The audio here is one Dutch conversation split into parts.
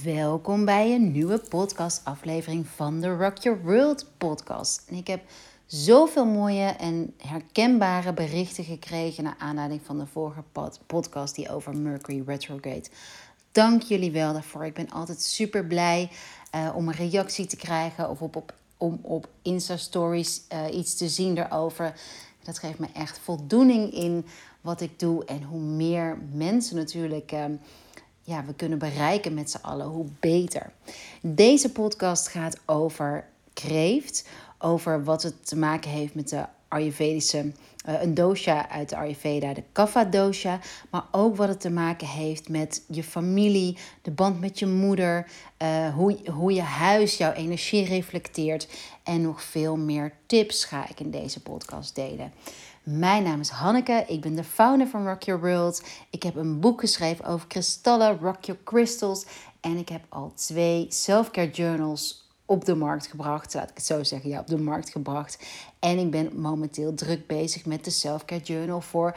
Welkom bij een nieuwe podcastaflevering van de Rock Your World podcast. En ik heb zoveel mooie en herkenbare berichten gekregen naar aanleiding van de vorige podcast die over Mercury retrograde. Dank jullie wel daarvoor. Ik ben altijd super blij om een reactie te krijgen of om op Insta-stories iets te zien daarover. Dat geeft me echt voldoening in wat ik doe en hoe meer mensen natuurlijk we kunnen bereiken met z'n allen, hoe beter. Deze podcast gaat over kreeft, over wat het te maken heeft met de Ayurvedische, een dosha uit de Ayurveda, de Kapha dosha, maar ook wat het te maken heeft met je familie, de band met je moeder, hoe je huis jouw energie reflecteert en nog veel meer tips ga ik in deze podcast delen. Mijn naam is Hanneke, ik ben de founder van Rock Your World. Ik heb een boek geschreven over kristallen, Rock Your Crystals. En ik heb al 2 self-care journals op de markt gebracht. Laat ik het zo zeggen, op de markt gebracht. En ik ben momenteel druk bezig met de self-care journal voor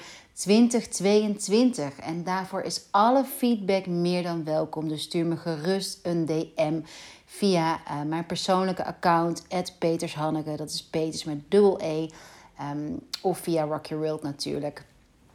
2022. En daarvoor is alle feedback meer dan welkom. Dus stuur me gerust een DM via mijn persoonlijke account, @petershanneke. Dat is Peters met dubbel E. Of via Rock Your World natuurlijk.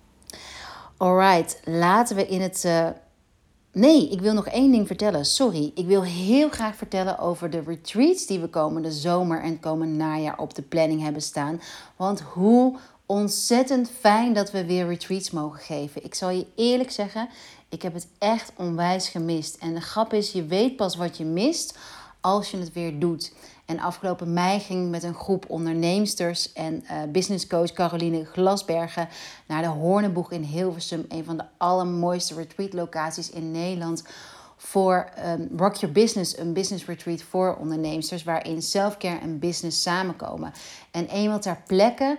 Alright, laten we in het... Nee, ik wil nog 1 ding vertellen. Sorry, ik wil heel graag vertellen over de retreats die we komende zomer en komend najaar op de planning hebben staan. Want hoe ontzettend fijn dat we weer retreats mogen geven. Ik zal je eerlijk zeggen, ik heb het echt onwijs gemist. En de grap is, je weet pas wat je mist als je het weer doet. En afgelopen mei ging ik met een groep onderneemsters en businesscoach Caroline Glasbergen naar de Hoornenboeg in Hilversum. Een van de allermooiste retreat locaties in Nederland. Voor Rock Your Business, een business retreat voor onderneemsters. Waarin selfcare en business samenkomen. En eenmaal ter plekke,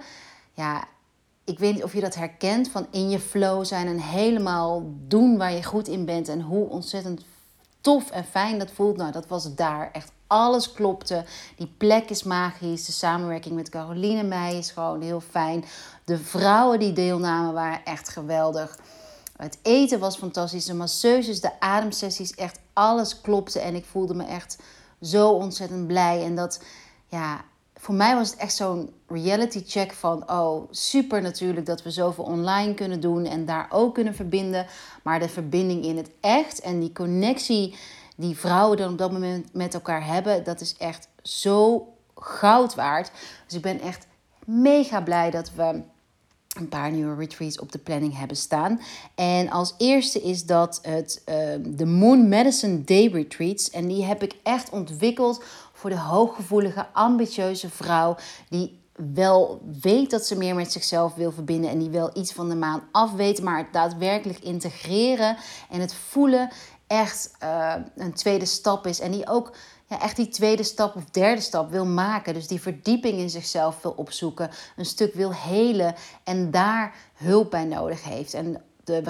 ik weet niet of je dat herkent, van in je flow zijn en helemaal doen waar je goed in bent. En hoe ontzettend tof en fijn dat voelt. Nou, dat was het daar. Echt alles klopte. Die plek is magisch. De samenwerking met Caroline Meij is gewoon heel fijn. De vrouwen die deelnamen waren echt geweldig. Het eten was fantastisch. De masseuses, de ademsessies, echt alles klopte. En ik voelde me echt zo ontzettend blij. En dat, voor mij was het echt zo'n reality check van, super natuurlijk dat we zoveel online kunnen doen en daar ook kunnen verbinden. Maar de verbinding in het echt en die connectie die vrouwen dan op dat moment met elkaar hebben, dat is echt zo goud waard. Dus ik ben echt mega blij dat we een paar nieuwe retreats op de planning hebben staan. En als eerste is dat de Moon Medicine Day Retreats. En die heb ik echt ontwikkeld voor de hooggevoelige, ambitieuze vrouw die wel weet dat ze meer met zichzelf wil verbinden en die wel iets van de maan af weet, maar het daadwerkelijk integreren en het voelen echt een tweede stap is. En die ook echt die tweede stap of derde stap wil maken. Dus die verdieping in zichzelf wil opzoeken. Een stuk wil helen en daar hulp bij nodig heeft. En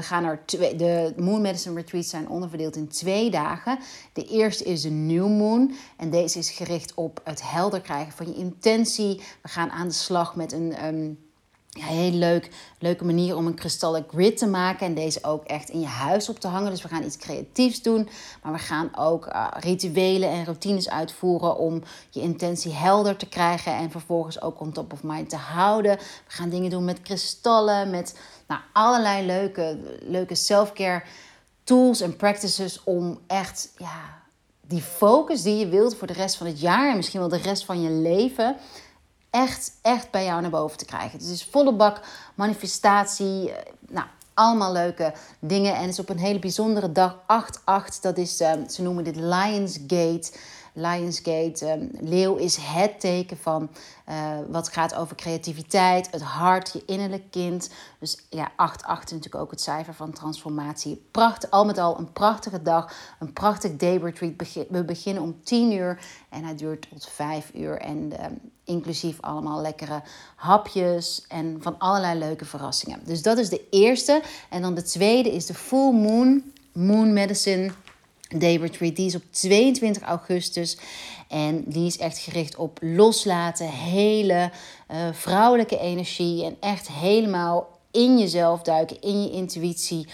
de Moon Medicine Retreats zijn onderverdeeld in 2 dagen. De eerste is de New Moon. En deze is gericht op het helder krijgen van je intentie. We gaan aan de slag met een heel leuke manier om een kristallen grid te maken. En deze ook echt in je huis op te hangen. Dus we gaan iets creatiefs doen. Maar we gaan ook rituelen en routines uitvoeren om je intentie helder te krijgen. En vervolgens ook on top of mind te houden. We gaan dingen doen met kristallen. Met allerlei leuke self-care tools en practices om echt die focus die je wilt voor de rest van het jaar. En misschien wel de rest van je leven echt bij jou naar boven te krijgen. Dus het is volle bak manifestatie. Allemaal leuke dingen. En het is op een hele bijzondere dag, 8/8. Dat is, ze noemen dit Lionsgate. Lionsgate, leeuw is het teken van wat gaat over creativiteit, het hart, je innerlijk kind. Dus 8/8 is natuurlijk ook het cijfer van transformatie. Al met al een prachtige dag, een prachtig day retreat. We beginnen om 10:00 en hij duurt tot 5:00. En inclusief allemaal lekkere hapjes en van allerlei leuke verrassingen. Dus dat is de eerste. En dan de tweede is de Full Moon Medicine Day Retreat. Die is op 22 augustus. En die is echt gericht op loslaten, hele vrouwelijke energie. En echt helemaal in jezelf duiken, in je intuïtie.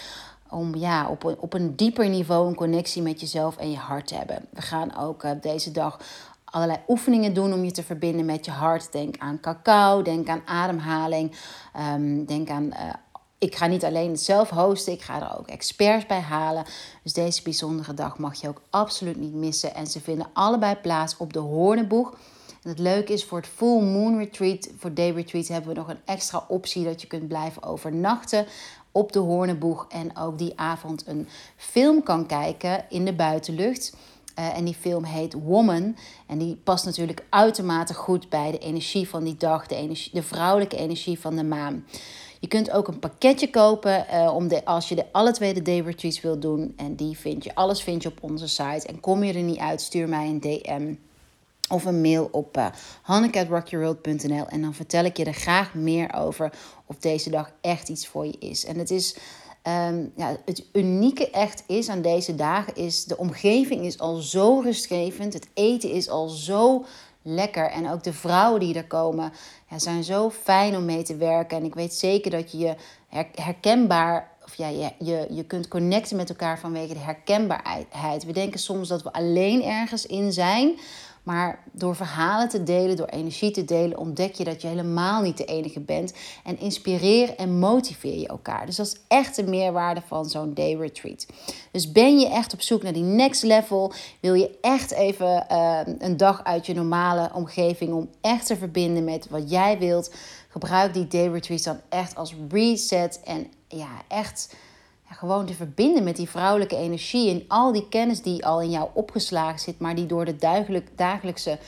om op een dieper niveau een connectie met jezelf en je hart te hebben. We gaan ook deze dag allerlei oefeningen doen om je te verbinden met je hart. Denk aan cacao, denk aan ademhaling, denk aan... Ik ga niet alleen het zelf hosten, ik ga er ook experts bij halen. Dus deze bijzondere dag mag je ook absoluut niet missen. En ze vinden allebei plaats op de Hoornenboeg. En het leuke is, voor het Full Moon Retreat, voor Day Retreat, hebben we nog een extra optie dat je kunt blijven overnachten op de Hoornenboeg. En ook die avond een film kan kijken in de buitenlucht. En die film heet Woman. En die past natuurlijk uitermate goed bij de energie van die dag, de vrouwelijke energie van de maan. Je kunt ook een pakketje kopen als je alle twee de day retreats wilt doen. En alles vind je op onze site. En kom je er niet uit, stuur mij een DM of een mail op hanneke@rockyourworld.nl. En dan vertel ik je er graag meer over of deze dag echt iets voor je is. En het is... het unieke echt is aan deze dagen is... de omgeving is al zo rustgevend. Het eten is al zo lekker. En ook de vrouwen die er komen zijn zo fijn om mee te werken. En ik weet zeker dat je herkenbaar... je kunt connecten met elkaar vanwege de herkenbaarheid. We denken soms dat we alleen ergens in zijn... Maar door verhalen te delen, door energie te delen, ontdek je dat je helemaal niet de enige bent. En inspireer en motiveer je elkaar. Dus dat is echt de meerwaarde van zo'n day retreat. Dus ben je echt op zoek naar die next level? Wil je echt even een dag uit je normale omgeving om echt te verbinden met wat jij wilt? Gebruik die day retreat dan echt als reset en echt... gewoon te verbinden met die vrouwelijke energie en al die kennis die al in jou opgeslagen zit, maar die door de dagelijkse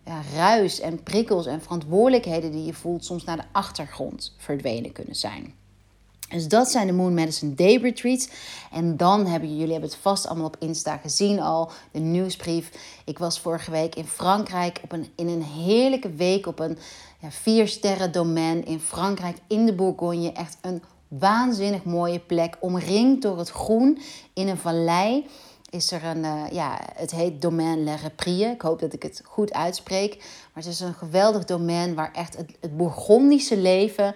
ruis en prikkels en verantwoordelijkheden die je voelt soms naar de achtergrond verdwenen kunnen zijn. Dus dat zijn de Moon Medicine Day Retreats. En dan jullie hebben het vast allemaal op Insta gezien al, de nieuwsbrief. Ik was vorige week in Frankrijk in een heerlijke week op een 4-sterren domein in Frankrijk in de Bourgogne. Echt een waanzinnig mooie plek, omringd door het groen. In een vallei is er het heet Domaine Le Reprie. Ik hoop dat ik het goed uitspreek. Maar het is een geweldig domein waar echt het Bourgondische leven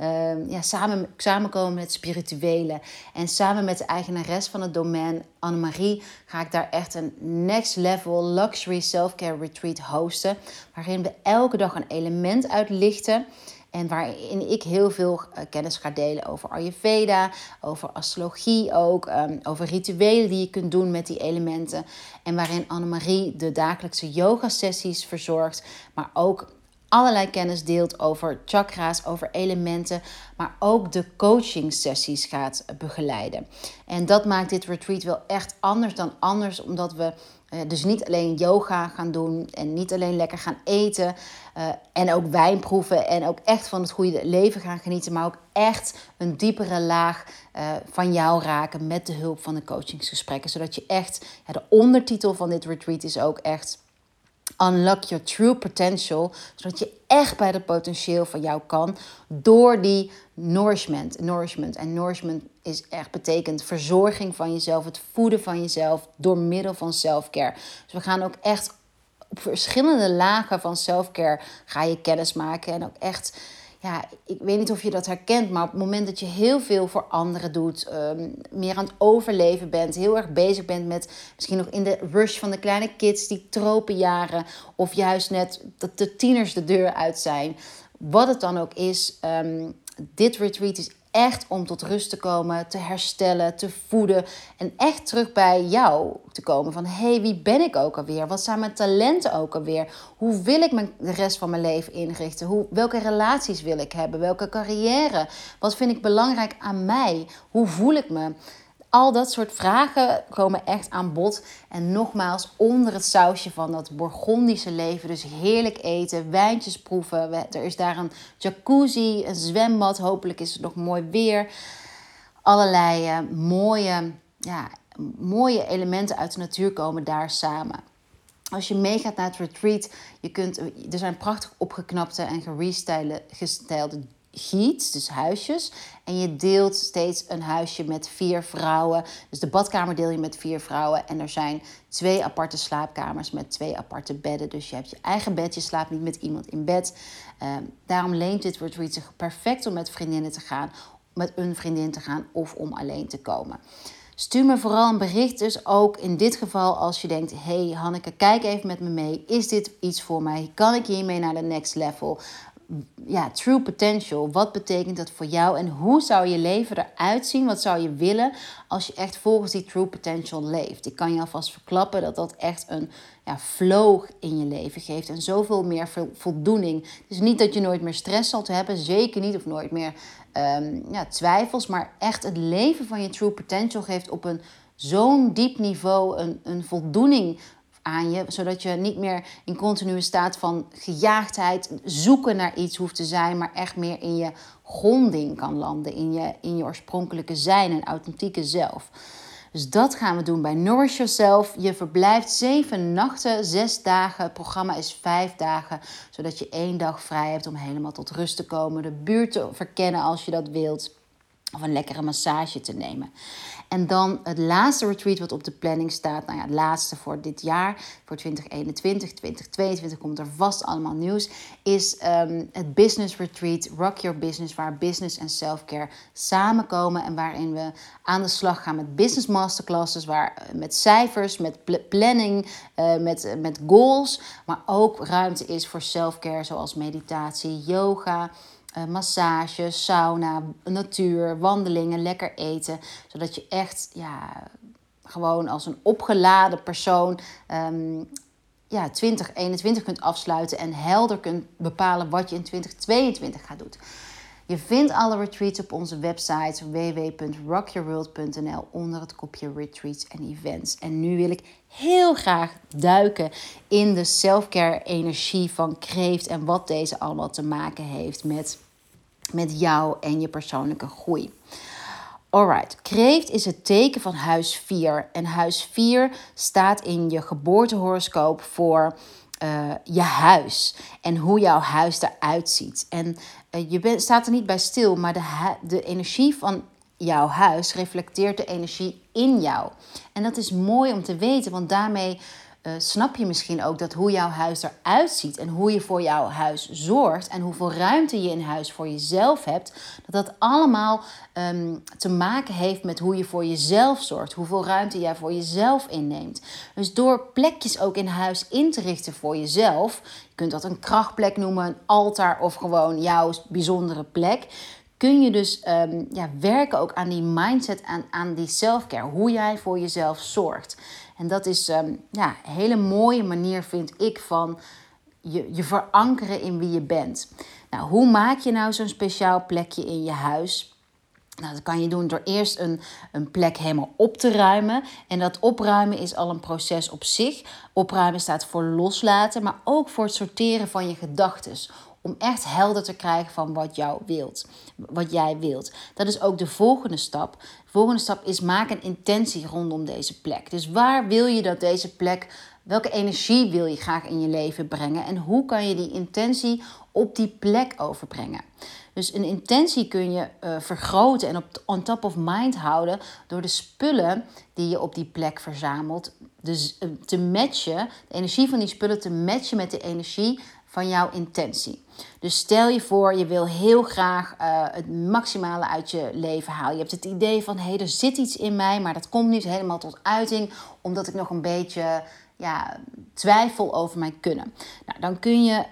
samenkomen met het spirituele. En samen met de eigenares van het domein, Annemarie, ga ik daar echt een next level luxury self-care retreat hosten. Waarin we elke dag een element uitlichten. En waarin ik heel veel kennis ga delen over Ayurveda, over astrologie ook, over rituelen die je kunt doen met die elementen. En waarin Annemarie de dagelijkse yoga-sessies verzorgt, maar ook allerlei kennis deelt over chakra's, over elementen, maar ook de coaching-sessies gaat begeleiden. En dat maakt dit retreat wel echt anders dan anders, omdat we dus niet alleen yoga gaan doen en niet alleen lekker gaan eten en ook wijn proeven en ook echt van het goede leven gaan genieten, maar ook echt een diepere laag van jou raken met de hulp van de coachingsgesprekken. Zodat je echt, de ondertitel van dit retreat is ook echt Unlock Your True Potential, zodat je echt bij het potentieel van jou kan door die nourishment. En nourishment betekent verzorging van jezelf, het voeden van jezelf door middel van self-care. Dus we gaan ook echt op verschillende lagen van self-care ga je kennis maken en ook echt... ik weet niet of je dat herkent, maar op het moment dat je heel veel voor anderen doet, meer aan het overleven bent, heel erg bezig bent met misschien nog in de rush van de kleine kids, die tropenjaren, of juist net dat de tieners de deur uit zijn. Wat het dan ook is, dit retreat is echt om tot rust te komen, te herstellen, te voeden en echt terug bij jou te komen. Van, wie ben ik ook alweer? Wat zijn mijn talenten ook alweer? Hoe wil ik de rest van mijn leven inrichten? Welke relaties wil ik hebben? Welke carrière? Wat vind ik belangrijk aan mij? Hoe voel ik me? Al dat soort vragen komen echt aan bod. En nogmaals, onder het sausje van dat Bourgondische leven. Dus heerlijk eten, wijntjes proeven. Er is daar een jacuzzi, een zwembad. Hopelijk is het nog mooi weer. Allerlei mooie elementen uit de natuur komen daar samen. Als je meegaat naar het retreat, er zijn prachtig opgeknapte en gerestylede giets, dus huisjes. En je deelt steeds een huisje met 4 vrouwen. Dus de badkamer deel je met 4 vrouwen. En er zijn 2 aparte slaapkamers met 2 aparte bedden. Dus je hebt je eigen bed, je slaapt niet met iemand in bed. Daarom leent dit retreat zich perfect om met vriendinnen te gaan. met een vriendin te gaan of om alleen te komen. Stuur me vooral een bericht dus ook in dit geval als je denkt... hey Hanneke, kijk even met me mee. Is dit iets voor mij? Kan ik hiermee naar de next level? Ja, true potential. Wat betekent dat voor jou? En hoe zou je leven eruit zien? Wat zou je willen als je echt volgens die true potential leeft? Ik kan je alvast verklappen dat dat echt een flow in je leven geeft. En zoveel meer voldoening. Dus niet dat je nooit meer stress zal hebben. Zeker niet. Of nooit meer twijfels. Maar echt het leven van je true potential geeft op zo'n diep niveau een voldoening aan je, zodat je niet meer in continue staat van gejaagdheid, zoeken naar iets hoeft te zijn, maar echt meer in je gronding kan landen, in je oorspronkelijke zijn en authentieke zelf. Dus dat gaan we doen bij Nourish Yourself. Je verblijft 7 nachten, 6 dagen. Het programma is 5 dagen, zodat je 1 dag vrij hebt om helemaal tot rust te komen, de buurt te verkennen als je dat wilt, of een lekkere massage te nemen. En dan het laatste retreat wat op de planning staat. Nou ja, het laatste voor dit jaar. Voor 2021, 2022 komt er vast allemaal nieuws. Is het business retreat, Rock Your Business. Waar business en self-care samenkomen. En waarin we aan de slag gaan met business masterclasses. Met cijfers, met planning, met goals. Maar ook ruimte is voor self-care zoals meditatie, yoga, massage, sauna, natuur, wandelingen, lekker eten. Zodat je echt gewoon als een opgeladen persoon 2021 kunt afsluiten en helder kunt bepalen wat je in 2022 gaat doen. Je vindt alle retreats op onze website www.rockyourworld.nl onder het kopje retreats en events. En nu wil ik heel graag duiken in de selfcare energie van Kreeft en wat deze allemaal te maken heeft met jou en je persoonlijke groei. Alright, Kreeft is het teken van huis 4. En huis 4 staat in je geboortehoroscoop voor je huis. En hoe jouw huis eruit ziet. En je staat er niet bij stil, maar de energie van jouw huis reflecteert de energie in jou. En dat is mooi om te weten, want daarmee snap je misschien ook dat hoe jouw huis eruit ziet en hoe je voor jouw huis zorgt en hoeveel ruimte je in huis voor jezelf hebt, dat allemaal te maken heeft met hoe je voor jezelf zorgt, hoeveel ruimte jij voor jezelf inneemt. Dus door plekjes ook in huis in te richten voor jezelf, je kunt dat een krachtplek noemen, een altaar of gewoon jouw bijzondere plek, kun je dus werken ook aan die mindset, aan die selfcare, hoe jij voor jezelf zorgt. En dat is een hele mooie manier, vind ik, van je verankeren in wie je bent. Nou, hoe maak je nou zo'n speciaal plekje in je huis? Nou, dat kan je doen door eerst een plek helemaal op te ruimen. En dat opruimen is al een proces op zich. Opruimen staat voor loslaten, maar ook voor het sorteren van je gedachten. Om echt helder te krijgen van wat jij wilt. Dat is ook de volgende stap. De volgende stap is maak een intentie rondom deze plek. Dus waar wil je dat deze plek, welke energie wil je graag in je leven brengen? En hoe kan je die intentie op die plek overbrengen? Dus een intentie kun je vergroten en on top of mind houden door de spullen die je op die plek verzamelt. Dus te matchen, de energie van die spullen te matchen met de energie van jouw intentie. Dus stel je voor, je wil heel graag het maximale uit je leven halen. Je hebt het idee van, er zit iets in mij, maar dat komt niet helemaal tot uiting, omdat ik nog een beetje twijfel over mijn kunnen. Nou, dan kun je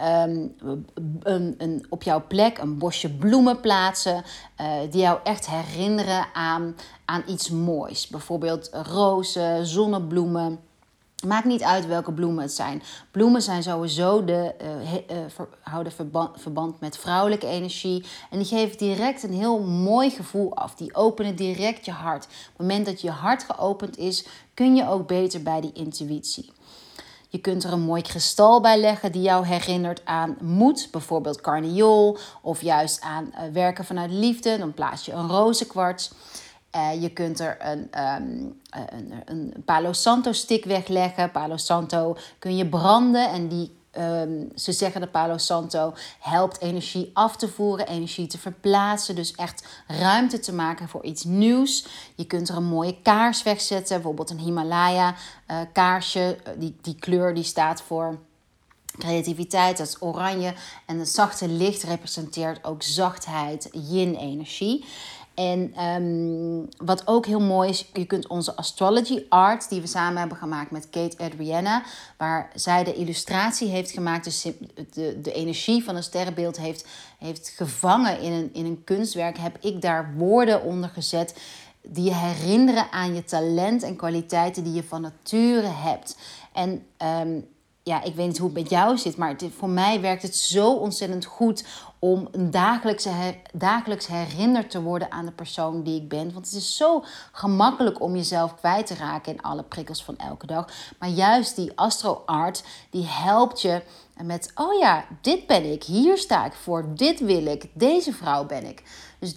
op jouw plek een bosje bloemen plaatsen die jou echt herinneren aan iets moois. Bijvoorbeeld rozen, zonnebloemen. Maakt niet uit welke bloemen het zijn. Bloemen zijn sowieso houden verband met vrouwelijke energie. En die geven direct een heel mooi gevoel af. Die openen direct je hart. Op het moment dat je hart geopend is, kun je ook beter bij die intuïtie. Je kunt er een mooi kristal bij leggen die jou herinnert aan moed. Bijvoorbeeld carniol. Of juist aan werken vanuit liefde. Dan plaats je een rozenkwarts. Je kunt er een Palo Santo stick wegleggen. Palo Santo kun je branden en ze zeggen dat Palo Santo helpt energie af te voeren, energie te verplaatsen. Dus echt ruimte te maken voor iets nieuws. Je kunt er een mooie kaars wegzetten. Bijvoorbeeld een Himalaya kaarsje. Die kleur die staat voor creativiteit, dat is oranje. En het zachte licht representeert ook zachtheid, yin-energie. En wat ook heel mooi is, je kunt onze astrology art die we samen hebben gemaakt met Kate Adriana, waar zij de illustratie heeft gemaakt, dus de energie van een sterrenbeeld heeft gevangen in een kunstwerk, heb ik daar woorden onder gezet die je herinneren aan je talent en kwaliteiten die je van nature hebt. En ik weet niet hoe het met jou zit, maar voor mij werkt het zo ontzettend goed om een dagelijks herinnerd te worden aan de persoon die ik ben. Want het is zo gemakkelijk om jezelf kwijt te raken in alle prikkels van elke dag. Maar juist die astro-art, die helpt je met, oh ja, dit ben ik, hier sta ik voor, dit wil ik, deze vrouw ben ik. Dus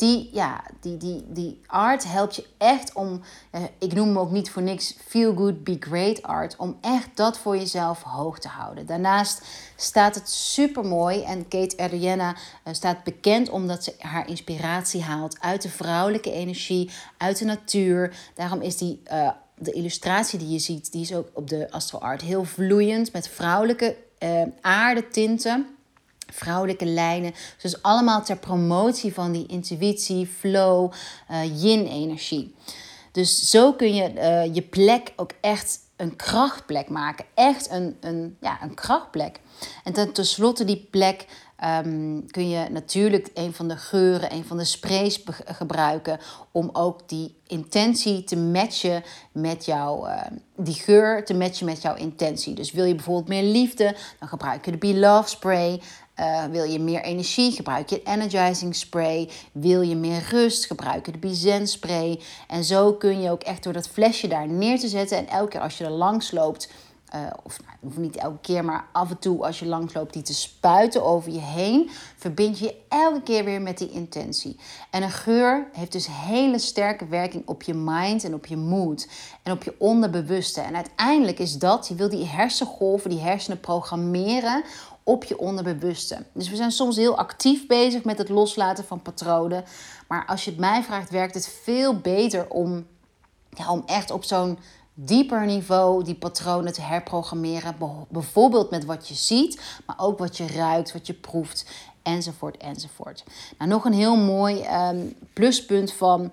die art helpt je echt om, ik noem hem ook niet voor niks, feel good, be great art, om echt dat voor jezelf hoog te houden. Daarnaast staat het super mooi en Kate Adriana staat bekend omdat ze haar inspiratie haalt uit de vrouwelijke energie, uit de natuur. Daarom is de illustratie die je ziet, die is ook op de Astro Art heel vloeiend met vrouwelijke aardetinten. Vrouwelijke lijnen. Dus allemaal ter promotie van die intuïtie, flow, yin-energie. Dus zo kun je je plek ook echt een krachtplek maken. Echt een krachtplek. En tenslotte die plek kun je natuurlijk een van de geuren, een van de sprays gebruiken om ook die intentie te matchen met die geur te matchen met jouw intentie. Dus wil je bijvoorbeeld meer liefde, dan gebruik je de Be Love spray. Wil je meer energie, gebruik je een energizing spray. Wil je meer rust, gebruik je de Be Zen spray. En zo kun je ook echt door dat flesje daar neer te zetten. En elke keer als je er langs loopt, hoeft niet elke keer, maar af en toe als je langs loopt, die te spuiten over je heen, verbind je elke keer weer met die intentie. En een geur heeft dus hele sterke werking op je mind en op je mood en op je onderbewuste. En uiteindelijk is dat, je wil die hersengolven, die hersenen programmeren op je onderbewuste. Dus we zijn soms heel actief bezig met het loslaten van patronen. Maar als je het mij vraagt, werkt het veel beter om echt op zo'n dieper niveau die patronen te herprogrammeren. Bijvoorbeeld met wat je ziet, maar ook wat je ruikt, wat je proeft, enzovoort, enzovoort. Nou, nog een heel mooi pluspunt van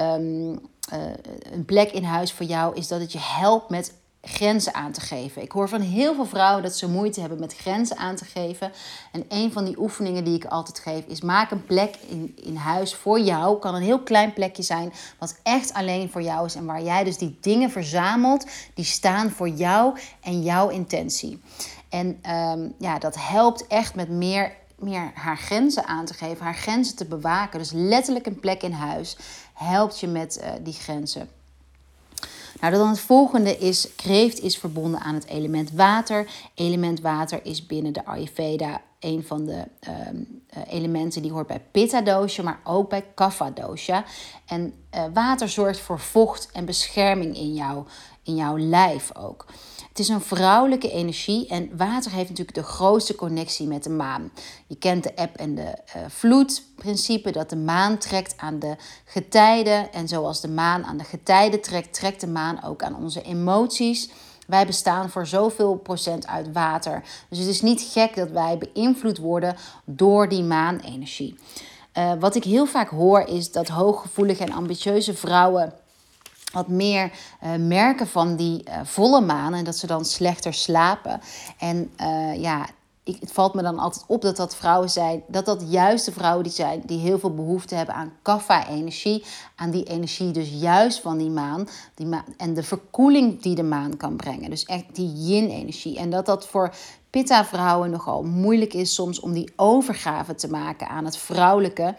een plek in huis voor jou is dat het je helpt met grenzen aan te geven. Ik hoor van heel veel vrouwen dat ze moeite hebben met grenzen aan te geven. En een van die oefeningen die ik altijd geef is: maak een plek in huis voor jou. Kan een heel klein plekje zijn wat echt alleen voor jou is en waar jij dus die dingen verzamelt die staan voor jou en jouw intentie. En dat helpt echt met meer haar grenzen aan te geven, haar grenzen te bewaken. Dus letterlijk een plek in huis helpt je met die grenzen. Nou, dan het volgende is, kreeft is verbonden aan het element water. Element water is binnen de Ayurveda een van de elementen die hoort bij Pitta dosha, maar ook bij Kapha dosha. En water zorgt voor vocht en bescherming in jouw lijf ook. Het is een vrouwelijke energie en water heeft natuurlijk de grootste connectie met de maan. Je kent de eb en de vloedprincipe, dat de maan trekt aan de getijden. En zoals de maan aan de getijden trekt, trekt de maan ook aan onze emoties. Wij bestaan voor zoveel procent uit water. Dus het is niet gek dat wij beïnvloed worden door die maanenergie. Wat ik heel vaak hoor is dat hooggevoelige en ambitieuze vrouwen wat meer merken van die volle maan en dat ze dan slechter slapen. En het valt me dan altijd op dat vrouwen zijn, dat juist de vrouwen zijn die heel veel behoefte hebben aan kapha-energie. Aan die energie dus juist van die maan en de verkoeling die de maan kan brengen. Dus echt die yin-energie. En dat voor pitta-vrouwen nogal moeilijk is soms om die overgave te maken aan het vrouwelijke.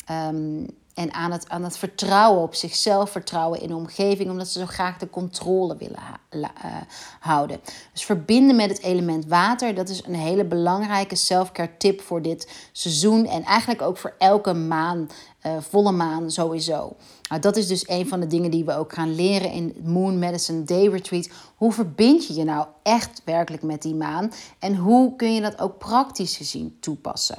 En aan het vertrouwen op zichzelf, vertrouwen in de omgeving, omdat ze zo graag de controle willen houden. Dus verbinden met het element water, dat is een hele belangrijke self-care tip voor dit seizoen. En eigenlijk ook voor elke maan, volle maan sowieso. Nou, dat is dus een van de dingen die we ook gaan leren in het Moon Medicine Day Retreat. Hoe verbind je je nou echt werkelijk met die maan? En hoe kun je dat ook praktisch gezien toepassen?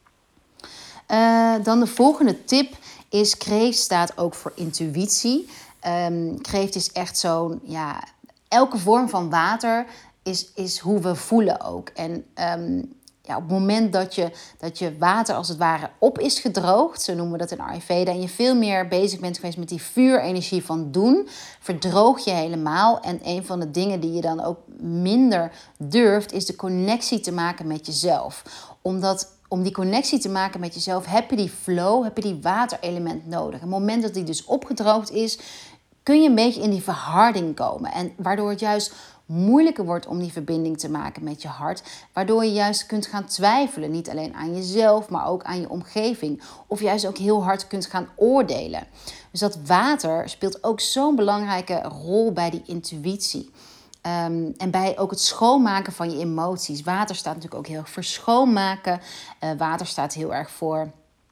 Dan de volgende tip is, kreeft staat ook voor intuïtie. Kreeft is echt zo'n, elke vorm van water is hoe we voelen ook. En op het moment dat je water als het ware op is gedroogd, zo noemen we dat in Ayurveda, en je veel meer bezig bent geweest met die vuurenergie van doen, verdroog je helemaal. En een van de dingen die je dan ook minder durft, is de connectie te maken met jezelf. Om die connectie te maken met jezelf heb je die flow, heb je die waterelement nodig. Op het moment dat die dus opgedroogd is, kun je een beetje in die verharding komen. En waardoor het juist moeilijker wordt om die verbinding te maken met je hart. Waardoor je juist kunt gaan twijfelen. Niet alleen aan jezelf, maar ook aan je omgeving. Of juist ook heel hard kunt gaan oordelen. Dus dat water speelt ook zo'n belangrijke rol bij die intuïtie. En bij ook het schoonmaken van je emoties. Water staat natuurlijk ook heel erg voor schoonmaken. Water staat heel erg voor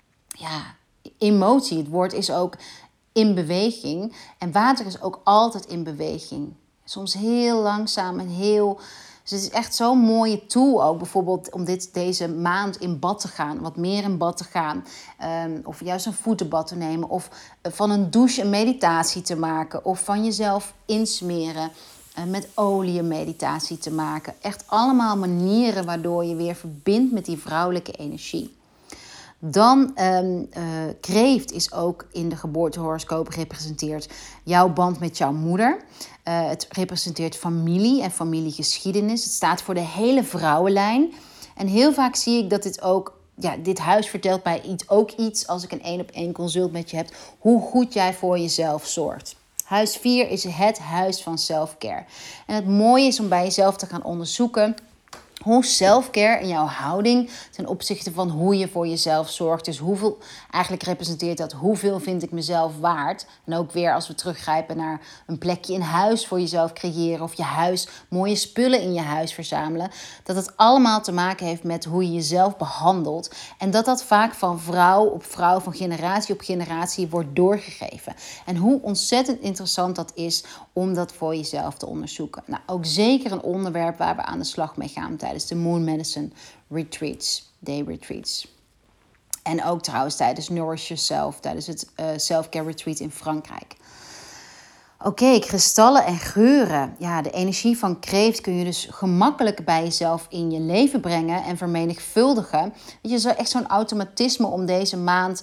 emotie. Het woord is ook in beweging. En water is ook altijd in beweging. Soms heel langzaam en heel... Dus het is echt zo'n mooie tool ook. Bijvoorbeeld om deze maand in bad te gaan. Wat meer in bad te gaan. Of juist een voetenbad te nemen. Of van een douche een meditatie te maken. Of van jezelf insmeren. Met olie een meditatie te maken. Echt allemaal manieren waardoor je weer verbindt met die vrouwelijke energie. Dan kreeft is ook in de geboortehoroscoop gerepresenteerd jouw band met jouw moeder. Het representeert familie en familiegeschiedenis. Het staat voor de hele vrouwenlijn. En heel vaak zie ik dat dit ook... dit huis vertelt mij ook iets als ik een 1-op-1 consult met je heb. Hoe goed jij voor jezelf zorgt. Huis 4 is het huis van self-care. En het mooie is om bij jezelf te gaan onderzoeken hoe self-care en jouw houding ten opzichte van hoe je voor jezelf zorgt. Dus hoeveel, eigenlijk representeert dat hoeveel vind ik mezelf waard. En ook weer als we teruggrijpen naar een plekje in huis voor jezelf creëren. Of je huis, mooie spullen in je huis verzamelen. Dat het allemaal te maken heeft met hoe je jezelf behandelt. En dat vaak van vrouw op vrouw, van generatie op generatie wordt doorgegeven. En hoe ontzettend interessant dat is om dat voor jezelf te onderzoeken. Nou, ook zeker een onderwerp waar we aan de slag mee gaan tijdens de Moon Medicine Retreats, Day Retreats. En ook trouwens tijdens Nourish Yourself, tijdens het Self-Care Retreat in Frankrijk. Oké, kristallen en geuren. Ja, de energie van kreeft kun je dus gemakkelijk bij jezelf in je leven brengen en vermenigvuldigen. Het is echt zo'n automatisme om deze maand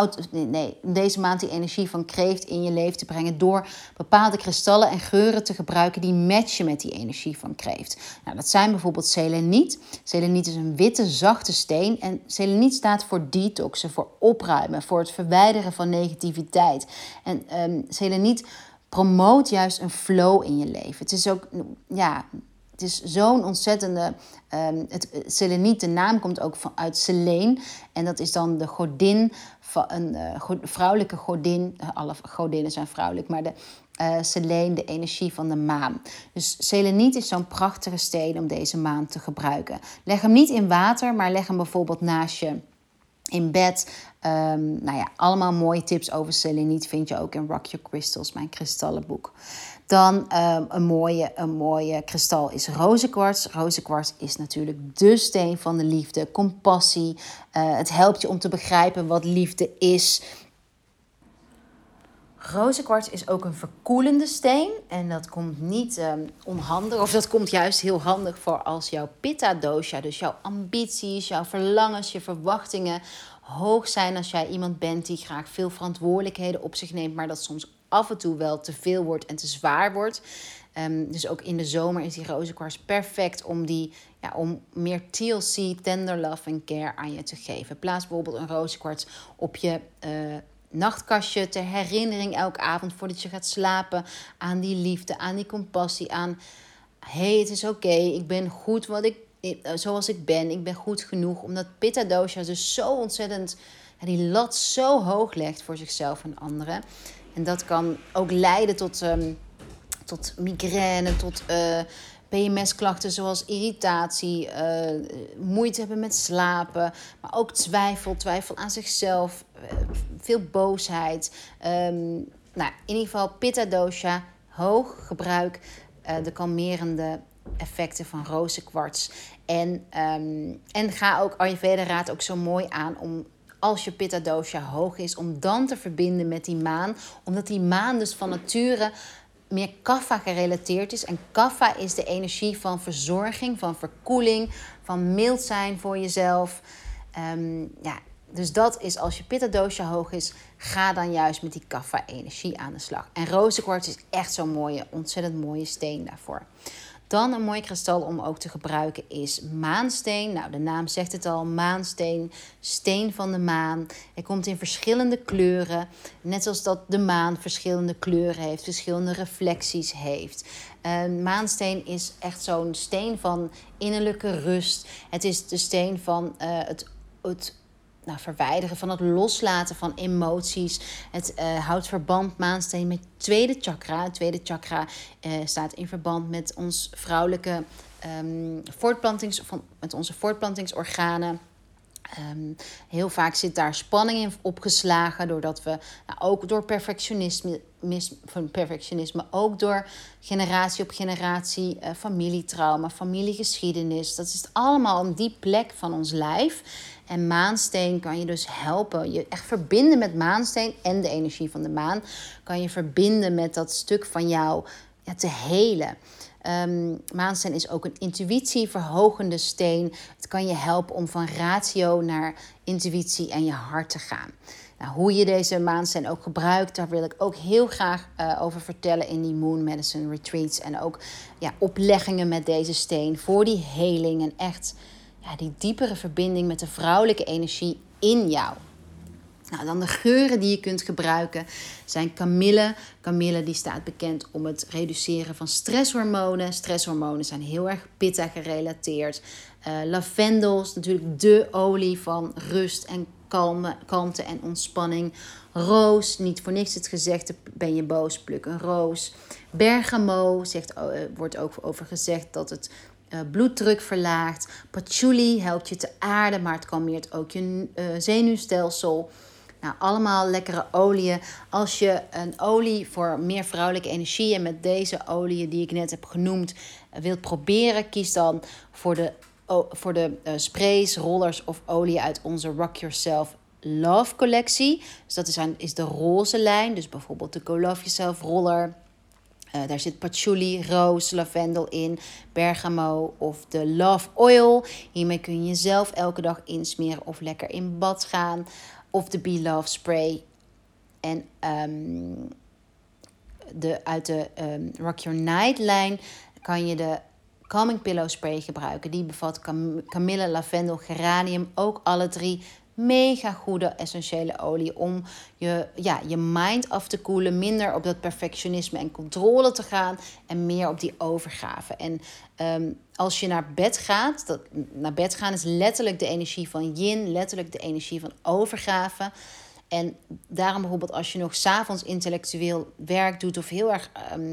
die energie van kreeft in je leven te brengen door bepaalde kristallen en geuren te gebruiken die matchen met die energie van kreeft. Nou, dat zijn bijvoorbeeld seleniet. Seleniet is een witte, zachte steen en seleniet staat voor detoxen, voor opruimen, voor het verwijderen van negativiteit. En seleniet promoot juist een flow in je leven. Het is ook, het is zo'n ontzettende... seleniet, de naam komt ook uit Selene. En dat is dan de godin, een vrouwelijke godin. Alle godinnen zijn vrouwelijk, maar de Selene, de energie van de maan. Dus seleniet is zo'n prachtige steen om deze maand te gebruiken. Leg hem niet in water, maar leg hem bijvoorbeeld naast je in bed. Allemaal mooie tips over seleniet vind je ook in Rock Your Crystals, mijn kristallenboek. Dan een mooie kristal is rozenkwarts. Rozenkwarts is natuurlijk de steen van de liefde, compassie. Het helpt je om te begrijpen wat liefde is. Rozenkwarts is ook een verkoelende steen. En dat komt niet onhandig. Of dat komt juist heel handig voor als jouw pitta dosha, dus jouw ambities, jouw verlangens, je verwachtingen hoog zijn. Als jij iemand bent die graag veel verantwoordelijkheden op zich neemt, maar dat soms af en toe wel te veel wordt en te zwaar wordt. Dus ook in de zomer is die rozenkwarts perfect om meer TLC, tender love en care aan je te geven. Plaats bijvoorbeeld een rozenkwarts op je nachtkastje ter herinnering elke avond voordat je gaat slapen aan die liefde, aan die compassie, aan het is oké, ik ben goed zoals ik ben. Ik ben goed genoeg. Omdat Pitta dosha dus zo ontzettend die lat zo hoog legt voor zichzelf en anderen. En dat kan ook leiden tot migraine, tot PMS-klachten zoals irritatie, moeite hebben met slapen, maar ook twijfel aan zichzelf, veel boosheid. In ieder geval Pitta dosha, hoog gebruik, de kalmerende effecten van rozenkwarts. En ga ook, Ayurveda raadt ook zo mooi aan om, als je Pitta dosha hoog is, om dan te verbinden met die maan. Omdat die maan dus van nature meer kapha gerelateerd is. En kapha is de energie van verzorging, van verkoeling, van mild zijn voor jezelf. Dus dat is, als je pitta dosha hoog is, ga dan juist met die kapha energie aan de slag. En rozenkwarts is echt zo'n mooie, ontzettend mooie steen daarvoor. Dan een mooi kristal om ook te gebruiken is maansteen. Nou, de naam zegt het al, maansteen, steen van de maan. Hij komt in verschillende kleuren. Net zoals dat de maan verschillende kleuren heeft, verschillende reflecties heeft. Maansteen is echt zo'n steen van innerlijke rust. Het is de steen van het verwijderen, van het loslaten van emoties. Het houdt verband, maansteen, met het tweede chakra. Het tweede chakra staat in verband met ons vrouwelijke met onze voortplantingsorganen. Heel vaak zit daar spanning in opgeslagen, doordat we ook door perfectionisme, ook door generatie op generatie familietrauma, familiegeschiedenis. Dat is allemaal een die plek van ons lijf. En maansteen kan je dus helpen. Je echt verbinden met maansteen en de energie van de maan. Kan je verbinden met dat stuk van jou te helen. Maansteen is ook een intuïtieverhogende steen. Het kan je helpen om van ratio naar intuïtie en je hart te gaan. Nou, hoe je deze maansteen ook gebruikt, daar wil ik ook heel graag over vertellen in die Moon Medicine Retreats. En ook opleggingen met deze steen voor die heling en echt die diepere verbinding met de vrouwelijke energie in jou. Nou, dan de geuren die je kunt gebruiken zijn kamille. Kamille die staat bekend om het reduceren van stresshormonen. Stresshormonen zijn heel erg pitta gerelateerd. Lavendel is natuurlijk de olie van rust en kalmte en ontspanning. Roos, niet voor niks het gezegde, ben je boos, pluk een roos. Bergamo, wordt ook over gezegd dat het bloeddruk verlaagt. Patchouli helpt je te aarden, maar het kalmeert ook je zenuwstelsel. Nou, allemaal lekkere oliën. Als je een olie voor meer vrouwelijke energie en met deze oliën die ik net heb genoemd wilt proberen, kies dan voor de sprays, rollers of olie uit onze Rock Yourself Love collectie. Dus dat is de roze lijn. Dus bijvoorbeeld de Go Love Yourself roller. Daar zit patchouli, roos, lavendel in, bergamo of de Love Oil. Hiermee kun je jezelf elke dag insmeren of lekker in bad gaan. Of de Be Love Spray. En uit de Rock Your Night lijn kan je de Calming Pillow Spray gebruiken. Die bevat kamille, lavendel, geranium. Ook alle drie mega goede essentiële olie om je mind af te koelen. Minder op dat perfectionisme en controle te gaan. En meer op die overgave. En als je naar bed gaat. Naar bed gaan is letterlijk de energie van yin. Letterlijk de energie van overgave. En daarom bijvoorbeeld als je nog 's avonds intellectueel werk doet. Of heel erg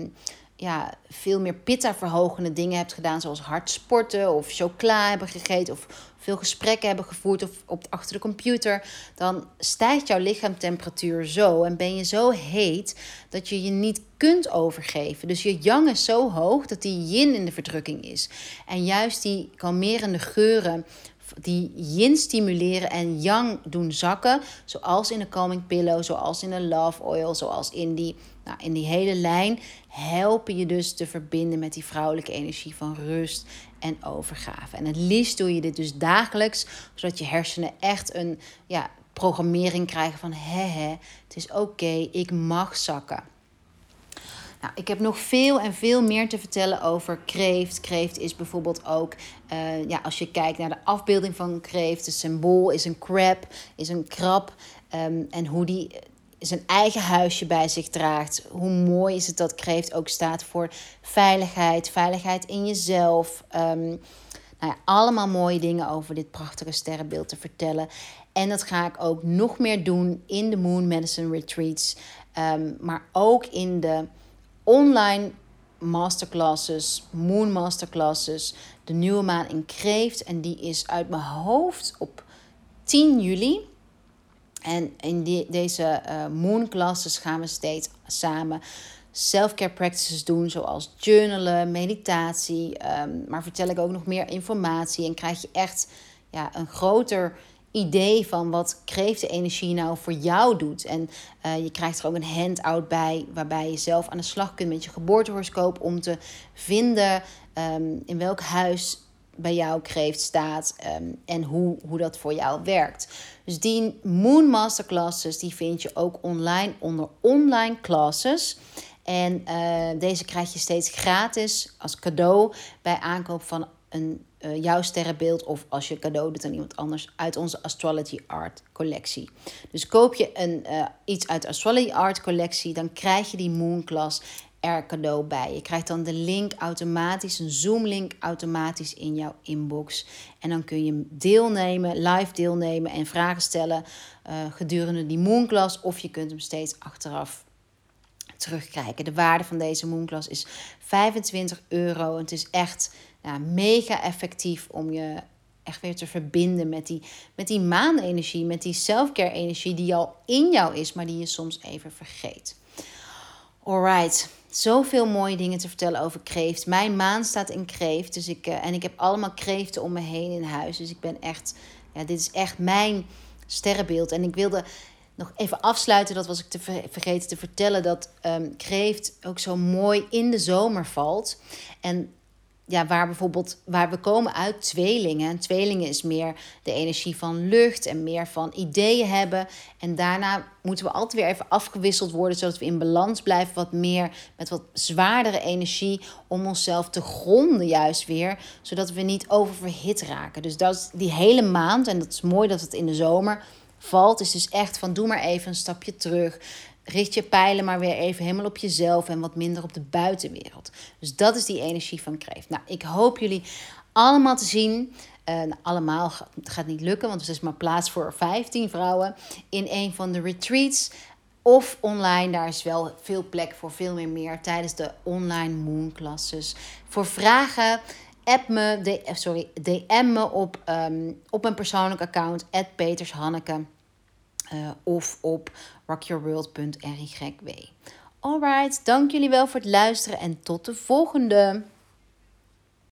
veel meer pitta verhogende dingen hebt gedaan. Zoals hard sporten of chocola hebben gegeten. Of veel gesprekken hebben gevoerd of achter de computer. Dan stijgt jouw lichaamtemperatuur zo. En ben je zo heet dat je je niet kunt overgeven. Dus je yang is zo hoog dat die yin in de verdrukking is. En juist die kalmerende geuren die yin stimuleren en yang doen zakken. Zoals in de Calming Pillow, zoals in de Love Oil, zoals in die hele lijn. Helpen je dus te verbinden met die vrouwelijke energie van rust en overgave. En het liefst doe je dit dus dagelijks. Zodat je hersenen echt een programmering krijgen van het is oké, ik mag zakken. Nou, ik heb nog veel en veel meer te vertellen over kreeft. Kreeft is bijvoorbeeld ook, als je kijkt naar de afbeelding van kreeft, het symbool is een crab, is een krab. En hoe die zijn eigen huisje bij zich draagt. Hoe mooi is het dat kreeft ook staat voor veiligheid, veiligheid in jezelf. Allemaal mooie dingen over dit prachtige sterrenbeeld te vertellen. En dat ga ik ook nog meer doen in de Moon Medicine Retreats. Maar ook in de online masterclasses, Moon Masterclasses, de nieuwe maan in Kreeft. En die is uit mijn hoofd op 10 juli. En in deze Moon classes gaan we steeds samen self-care practices doen, zoals journalen, meditatie. Maar vertel ik ook nog meer informatie en krijg je echt een groter idee van wat kreeftenenergie nou voor jou doet. En je krijgt er ook een handout bij waarbij je zelf aan de slag kunt met je geboortehoroscoop om te vinden in welk huis bij jou kreeft staat en hoe dat voor jou werkt. Dus die Moon Masterclasses die vind je ook online onder online classes. En deze krijg je steeds gratis als cadeau bij aankoop van jouw sterrenbeeld, of als je cadeau doet aan iemand anders uit onze Astrology Art collectie. Dus koop je iets uit de Astrology Art collectie, dan krijg je die Moon Class er cadeau bij. Je krijgt dan de link automatisch, een Zoom link automatisch in jouw inbox. En dan kun je live deelnemen en vragen stellen gedurende die Moon Class, of je kunt hem steeds achteraf terugkijken. De waarde van deze Moonclass is €25. Het is echt mega effectief om je echt weer te verbinden met die maanenergie, met die selfcare energie die al in jou is, maar die je soms even vergeet. Alright, zoveel mooie dingen te vertellen over kreeft. Mijn maan staat in kreeft, dus ik heb allemaal kreeften om me heen in huis. Dus ik ben echt, dit is echt mijn sterrenbeeld. En ik wilde nog even afsluiten, dat was ik vergeten te vertellen, dat kreeft ook zo mooi in de zomer valt. En waar we komen uit tweelingen. En tweelingen is meer de energie van lucht en meer van ideeën hebben. En daarna moeten we altijd weer even afgewisseld worden, zodat we in balans blijven, wat meer met wat zwaardere energie, om onszelf te gronden juist weer, zodat we niet oververhit raken. Dus dat is die hele maand, en dat is mooi dat het in de zomer valt, is dus echt van doe maar even een stapje terug. Richt je pijlen maar weer even helemaal op jezelf en wat minder op de buitenwereld. Dus dat is die energie van kreeft. Nou, ik hoop jullie allemaal te zien. Allemaal gaat niet lukken, want er is maar plaats voor 15 vrouwen in een van de retreats. Of online, daar is wel veel plek voor veel meer tijdens de online Moon Classes. Voor vragen, DM me op mijn persoonlijk account, @petershanneke. Of op rockyourworld.ryw. Alright, dank jullie wel voor het luisteren en tot de volgende.